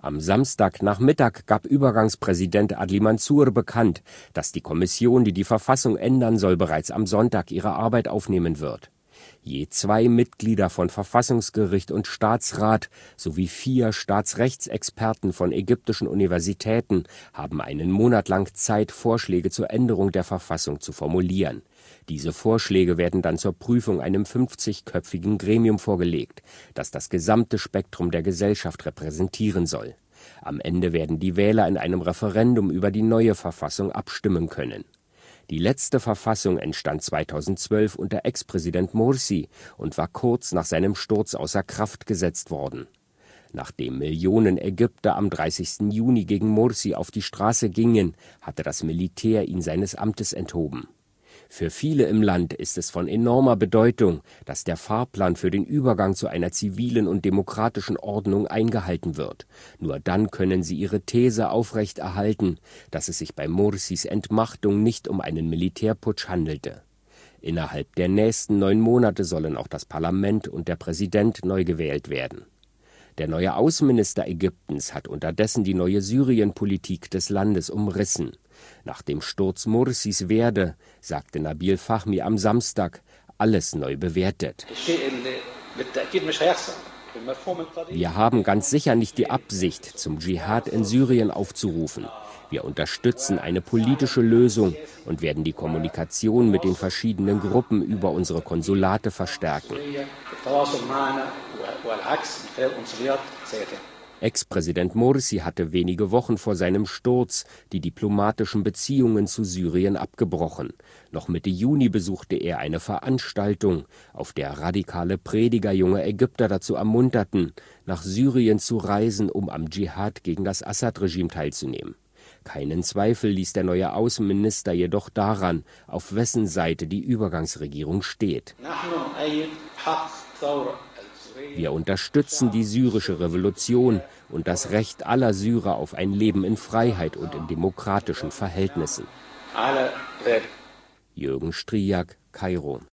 Am Samstagnachmittag gab Übergangspräsident Adli Mansur bekannt, dass die Kommission, die die Verfassung ändern soll, bereits am Sonntag ihre Arbeit aufnehmen wird. Je 2 Mitglieder von Verfassungsgericht und Staatsrat sowie 4 Staatsrechtsexperten von ägyptischen Universitäten haben einen Monat lang Zeit, Vorschläge zur Änderung der Verfassung zu formulieren. Diese Vorschläge werden dann zur Prüfung einem 50-köpfigen Gremium vorgelegt, das das gesamte Spektrum der Gesellschaft repräsentieren soll. Am Ende werden die Wähler in einem Referendum über die neue Verfassung abstimmen können. Die letzte Verfassung entstand 2012 unter Ex-Präsident Morsi und war kurz nach seinem Sturz außer Kraft gesetzt worden. Nachdem Millionen Ägypter am 30. Juni gegen Morsi auf die Straße gingen, hatte das Militär ihn seines Amtes enthoben. Für viele im Land ist es von enormer Bedeutung, dass der Fahrplan für den Übergang zu einer zivilen und demokratischen Ordnung eingehalten wird. Nur dann können sie ihre These aufrechterhalten, dass es sich bei Morsis Entmachtung nicht um einen Militärputsch handelte. Innerhalb der nächsten 9 Monate sollen auch das Parlament und der Präsident neu gewählt werden. Der neue Außenminister Ägyptens hat unterdessen die neue Syrien-Politik des Landes umrissen. Nach dem Sturz Morsis werde, sagte Nabil Fahmy am Samstag, alles neu bewertet. Wir haben ganz sicher nicht die Absicht, zum Dschihad in Syrien aufzurufen. Wir unterstützen eine politische Lösung und werden die Kommunikation mit den verschiedenen Gruppen über unsere Konsulate verstärken. Ex-Präsident Morsi hatte wenige Wochen vor seinem Sturz die diplomatischen Beziehungen zu Syrien abgebrochen. Noch Mitte Juni besuchte er eine Veranstaltung, auf der radikale Prediger junge Ägypter dazu ermunterten, nach Syrien zu reisen, um am Dschihad gegen das Assad-Regime teilzunehmen. Keinen Zweifel ließ der neue Außenminister jedoch daran, auf wessen Seite die Übergangsregierung steht. Wir unterstützen die syrische Revolution und das Recht aller Syrer auf ein Leben in Freiheit und in demokratischen Verhältnissen. Jürgen Striak, Kairo.